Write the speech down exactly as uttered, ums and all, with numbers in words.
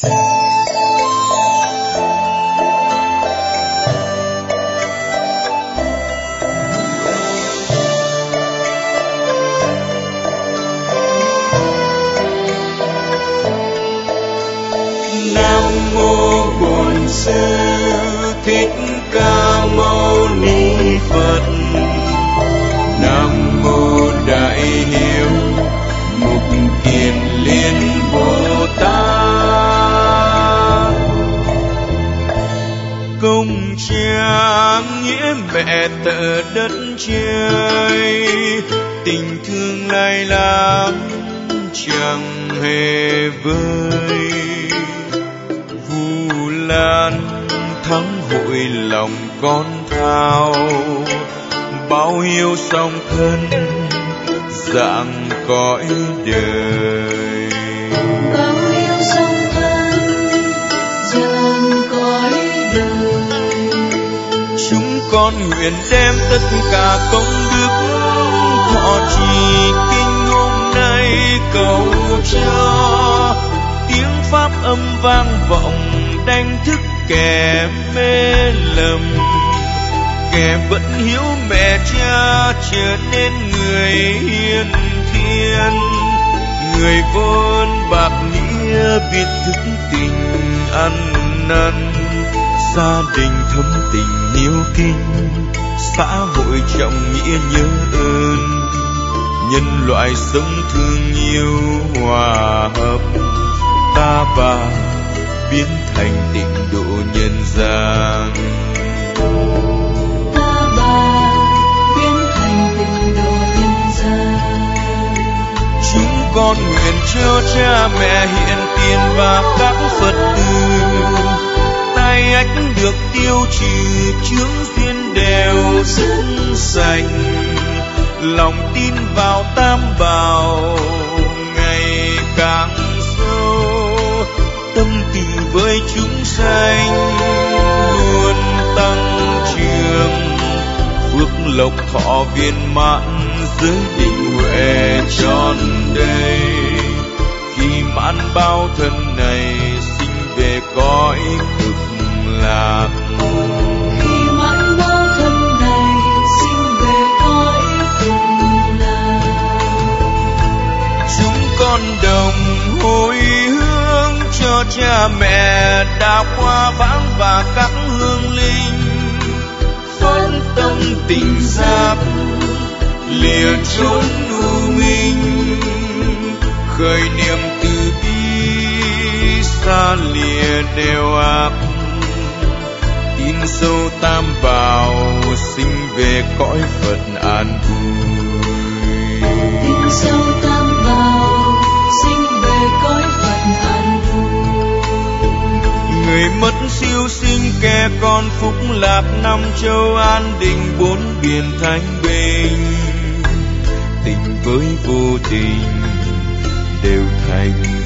Thích Ca Mâu Ni Phật. Nam mô Đại Hiếu Mục Kiền Liên Bồ Tát. Công cha nghĩa mẹ tợ đất trời, tình thương lai láng chẳng hề vơi. Vu Lan thắng hội lòng con thao, báo hiếu song thân dạng cõi đời. Báo hiếu song thân dạng cõi đời. Chúng con nguyện đem tất cả công đức thọ trì kinh hôm nay cầu cho tiếng pháp âm vang vọng đánh thức kẻ mê lầm, kẻ vẫn hiếu mẹ cha trở nên người hiền thiên, người vô ơn bạc nghĩa biết thức tình ăn năn, gia đình thấm tình hiếu kinh, xã hội trọng nghĩa nhớ ơn, nhân loại sống thương yêu hòa hợp, ta bà biến thành tịnh độ nhân gian. Ta bà biến thành tịnh độ nhân gian. Chúng con nguyện cho cha mẹ hiện tiền và các Phật tử, tai ách được tiêu trừ, chướng duyên đều dứt sạch, lòng tin vào Tam Bảo ngày càng sâu, tâm từ với chúng sanh luôn tăng trưởng, phước lộc thọ viên mãn, giới định huệ tròn đầy. Khi mãn bao thân này sinh về cõi cực lạc. Khi mãn bao thân này sinh về cõi cực lạc. Chúng con đồng hồi hướng cho cha mẹ đã qua vãng và các hương linh, phân tâm tình giác lìa chốn u minh, khởi niệm từ bi xa lìa đều ác, tin sâu Tam Bảo sinh về cõi Phật an vui. Tin sâu Tam Bảo sinh về cõi Phật an vui. Người mất siêu sinh kẻ con phúc lạc, năm châu an định, bốn biển thanh bình, tình với vô tình đều thành